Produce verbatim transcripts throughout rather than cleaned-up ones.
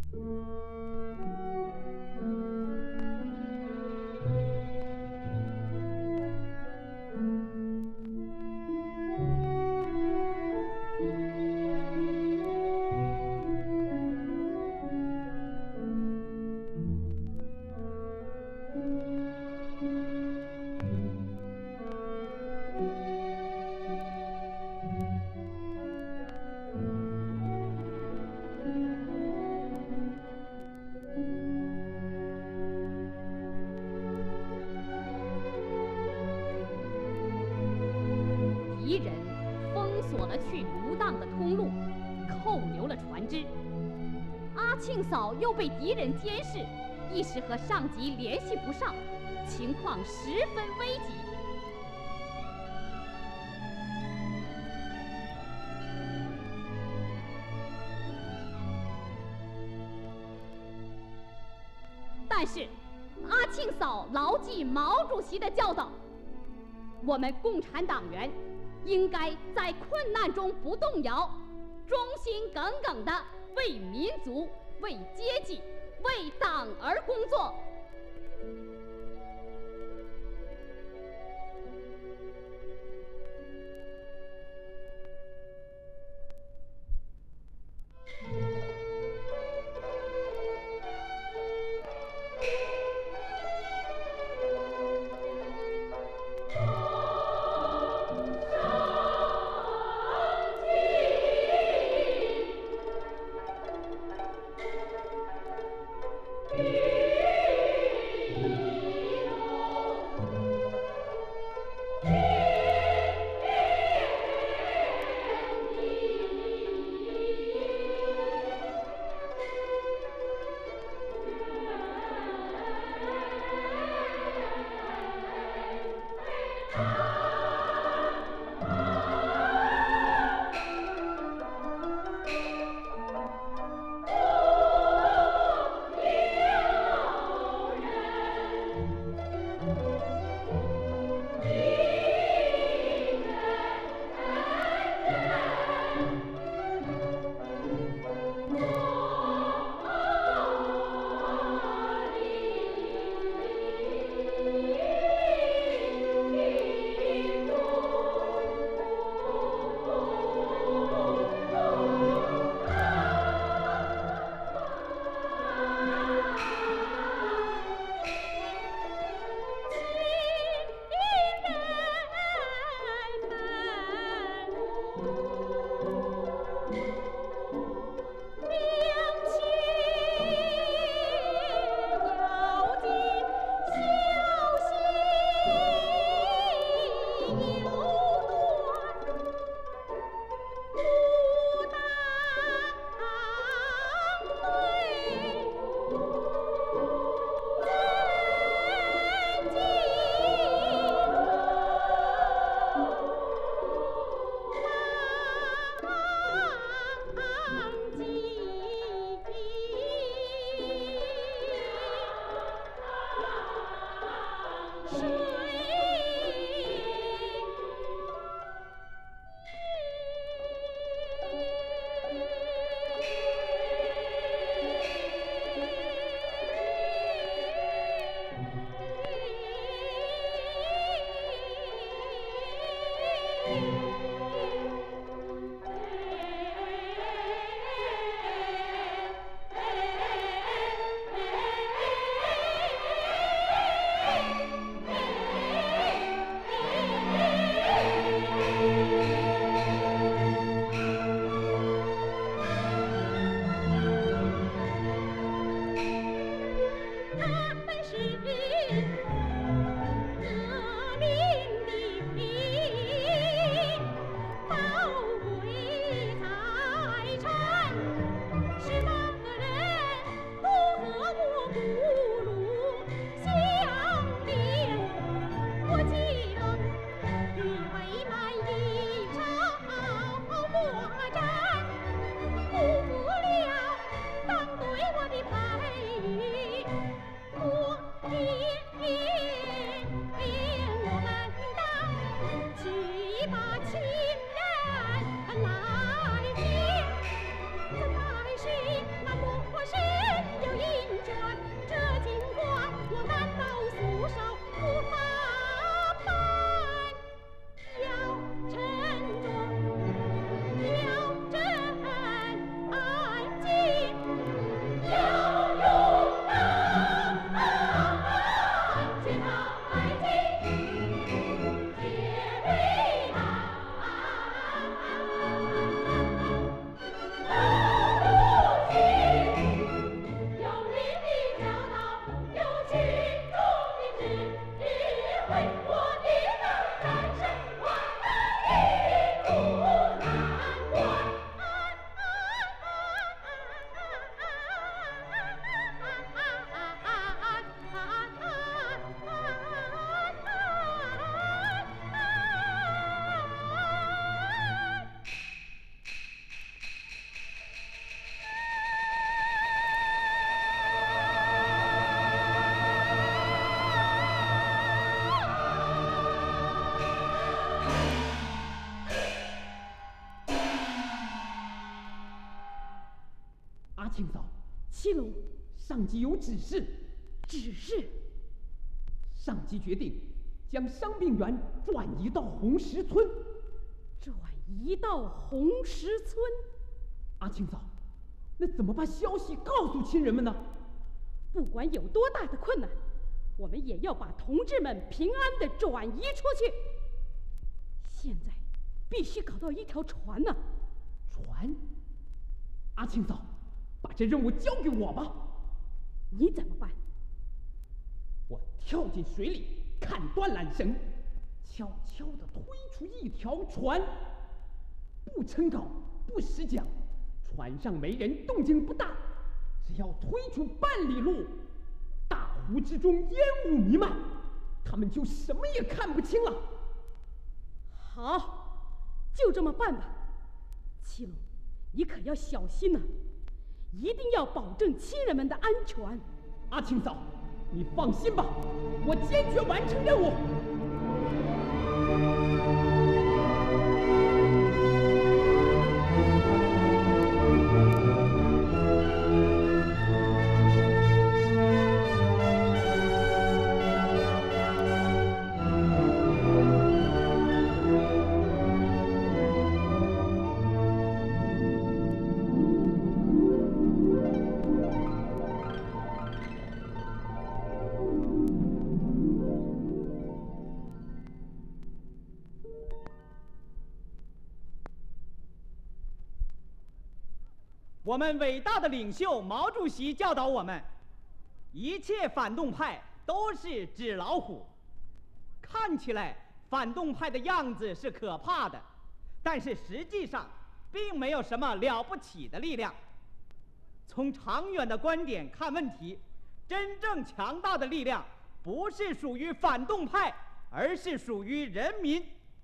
敌人封锁了去卢荡的通路，扣留了船只。阿庆嫂又被敌人监视，一时和上级联系不上，情况十分危急。但是，阿庆嫂牢记毛主席的教导，我们共产党员应该在困难中不动摇，忠心耿耿地为民族、为阶级、为党而工作。 Thank you. 阿青嫂， 七龙， 上级有指示。 指示。 上级决定将伤病员转移到红石村。 转移到红石村。 阿青嫂，那怎么把消息告诉亲人们呢？ 不管有多大的困难，我们也要把同志们平安地转移出去。现在必须搞到一条船呢、啊。 船？阿青嫂，把这任务交给我吧。 你怎么办？ 我跳进水里，砍断缆绳，悄悄地推出一条船，不撑篙，不使桨，船上没人，动静不大。只要推出半里路，大湖之中烟雾弥漫，他们就什么也看不清了。 好，就这么办吧。七龙，你可要小心呐、啊，一定要保证亲人们的安全。 阿青嫂，你放心吧，我坚决完成任务。 我们伟大的领袖毛主席教导我们，一切反动派都是纸老虎。看起来反动派的样子是可怕的，但是实际上并没有什么了不起的力量。从长远的观点看问题，真正强大的力量不是属于反动派，而是属于人民。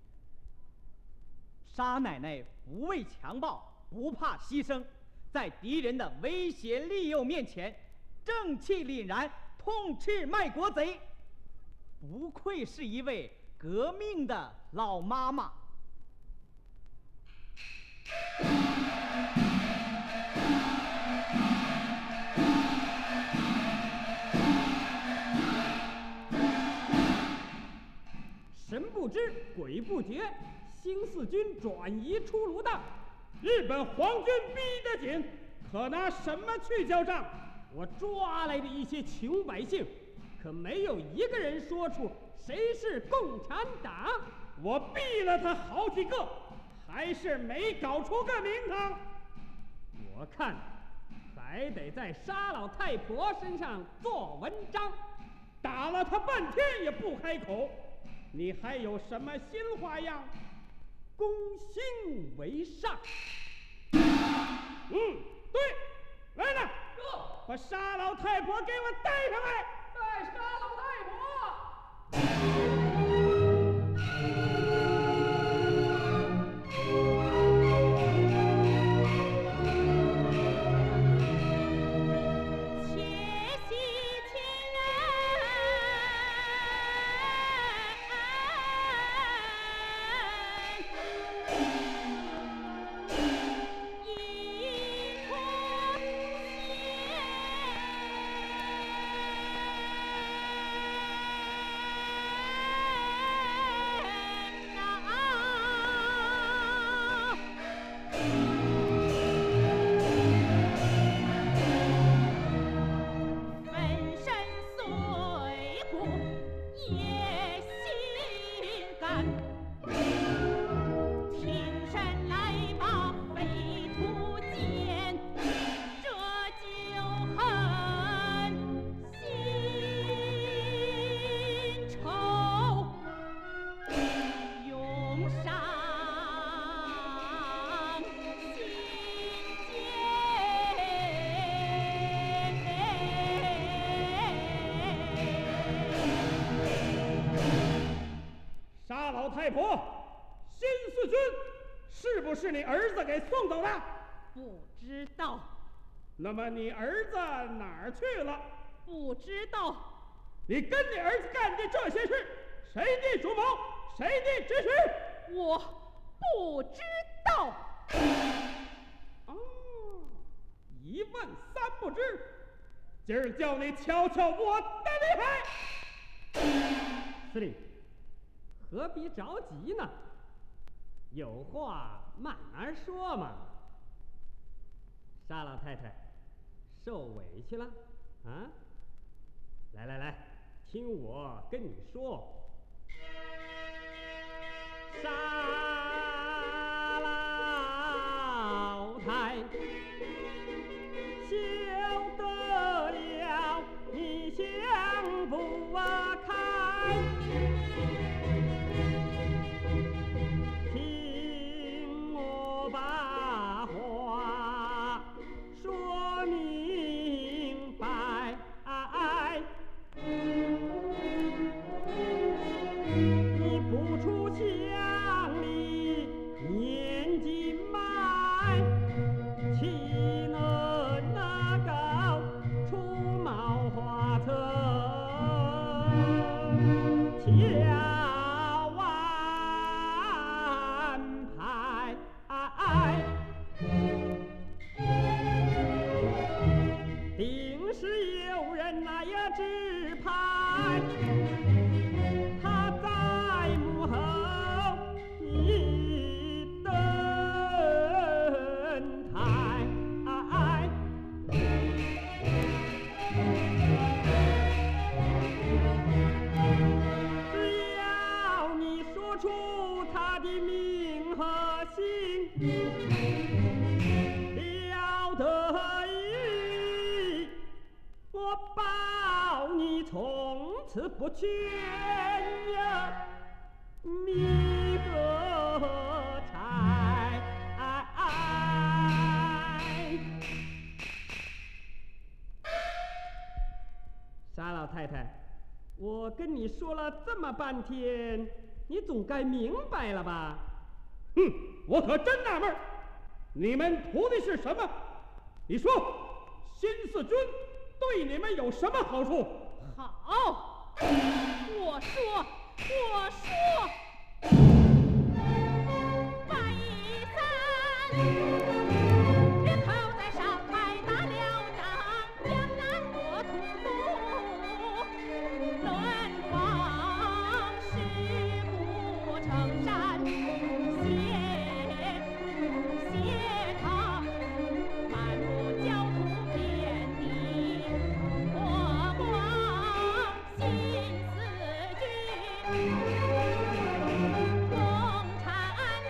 沙奶奶不畏强暴，不怕牺牲，在敌人的威胁利诱面前，正气凛然，痛斥卖国贼，不愧是一位革命的老妈妈。 神不知鬼不觉，新四军转移出炉的，日本皇军逼得紧，可拿什么去交账？我抓来的一些穷百姓，可没有一个人说出谁是共产党。我毙了他好几个，还是没搞出个名堂。我看还得在沙老太婆身上做文章，打了他半天也不开口。你还有什么新花样？攻心为上。嗯，对，来了，把沙老太婆给我带上来。带沙老太婆。太婆，新四军是不是你儿子给送走的？ 不知道。 那么你儿子哪儿去了？ 不知道。 你跟你儿子干的这些事，谁的主谋？谁的指使？ 我不知道。 哦，一问三不知。今儿叫你瞧瞧我的厉害。 司令，何必着急呢？有话慢慢说嘛。沙老太太，受委屈了啊？来来来，听我跟你说。沙老太，晓得了，你想不开。听我把话说明白。你不出墙里年纪迈，岂能那个出茅花村？瞧安排，定是有人那呀指派，他在幕后一登台。只要你说出他的名和姓，了得意，我保你从此不缺呀米和柴。沙老太太，我跟你说了这么半天，你总该明白了吧？ 哼，我可真纳闷，你们图的是什么？你说，新四军对你们有什么好处？ 好，我说，我说，万一三，日后在上海打了仗，江南国土乱王势不成山，血血淌，满目焦土遍地火光，新四军共产党。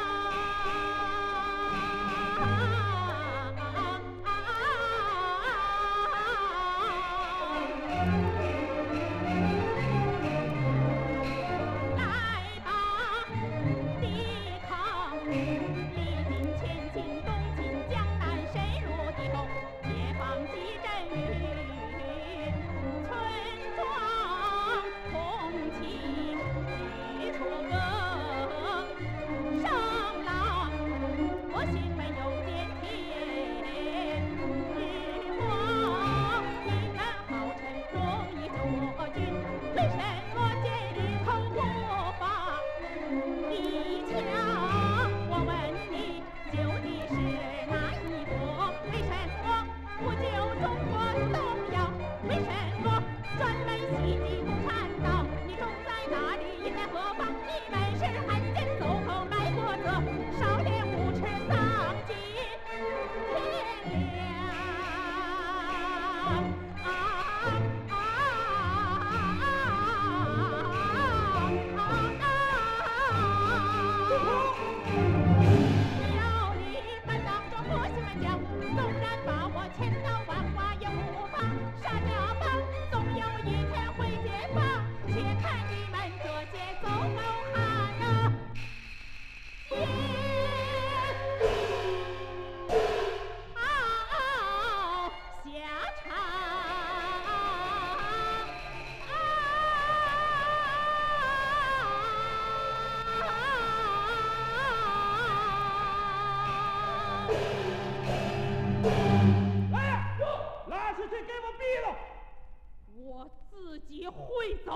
来吧，抵抗！历尽前进，东进江南，深入敌后，解放基阵于村庄，红旗举出歌，上郎，我心门有坚天日光，你们号称忠义救国军，为什么今日口不发一枪？我问你，救的是哪一国？为什么不救中国东洋？为什么专门袭击共产党？你种在哪里？因在何方？你们是汉奸走后卖国贼，少年无耻丧尽天良。啊啊要你们当着我心们讲，纵然把我千刀万剐也不怕，沙家浜总有一天会解放，且看你们这些走狗汉啊也好下场。 来呀，拉出去给我毙了！ 我自己会走。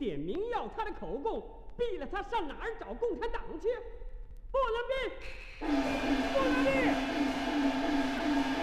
点名要他的口供，逼了他上哪儿找共产党去？不能逼，不能逼！